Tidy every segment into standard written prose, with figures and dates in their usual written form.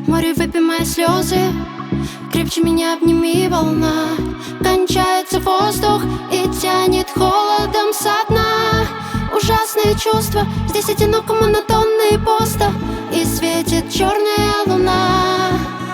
Море, выпей мои слезы, крепче меня обними, волна. Кончается воздух и тянет холодом со дна. Ужасные чувства, здесь одиноко монотонные пусто, и светит черная луна.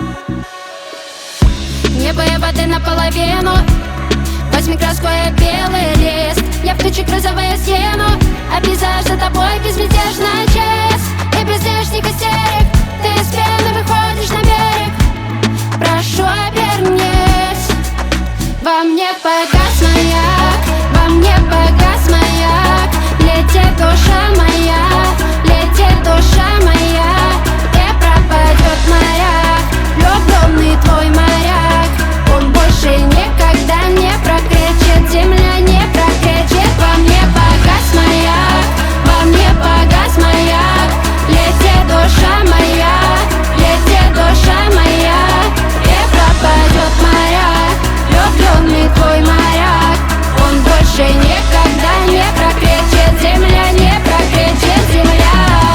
Небо и воды наполовину, возьми краску и белый лист. Я в тучах розовую стену, а пейзаж за тобой безмятежно чист. И без лишних истерик ты из пены выходишь на берег. Прошу, обернись. Во мне погас маяк, во мне погас маяк. Летит душа моя, летит душа моя. И пропадет моряк, влюбленный твой моряк. Он больше никогда не прокричит, земля не прокричит. Во мне погас маяк, во мне погас маяк. Летит душа моя, летит душа моя. И пропадет моряк, влюбленный твой моряк. Он больше никогда не прокричит, земля не прокричит, земля.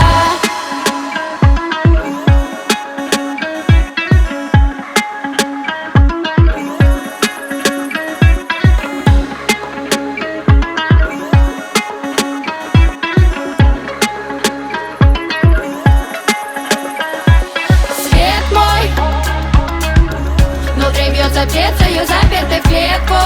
Свет мой, внутри бьется птицею, запертый в клетку.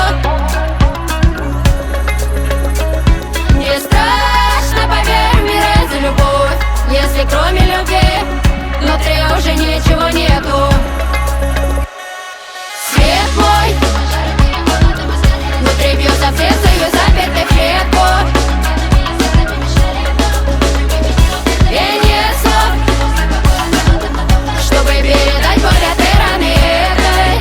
Не страшно, поверь, умирать за любовь, если кроме любви внутри уже ничего нету. Свет мой, внутри бьется птицею, запертый в клетку. И нет слов, чтобы передать боль от раны этой.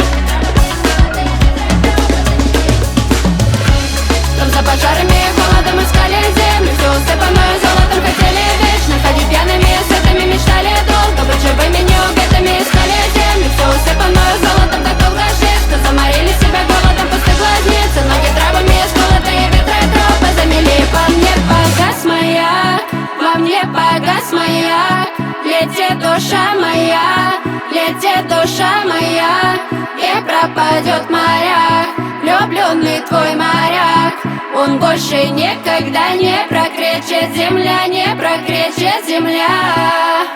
Там за пожарами и холодом искали землю, все усыпанную золотом хотели вечно. Ходить пьяными, сытыми мечтали долго, быть живыми неубитыми искали землю. Все усыпанную золотом так долго шли, что заморили себя голодом пустых глазниц. Ноги травами исколотые, ветры тропы замели. Во мне погас маяк, во мне погас маяк. Летит душа моя, летит душа моя. И пропадет моряк, влюбленный твой моряк. Он больше никогда не прокричит, земля не прокричит, земля.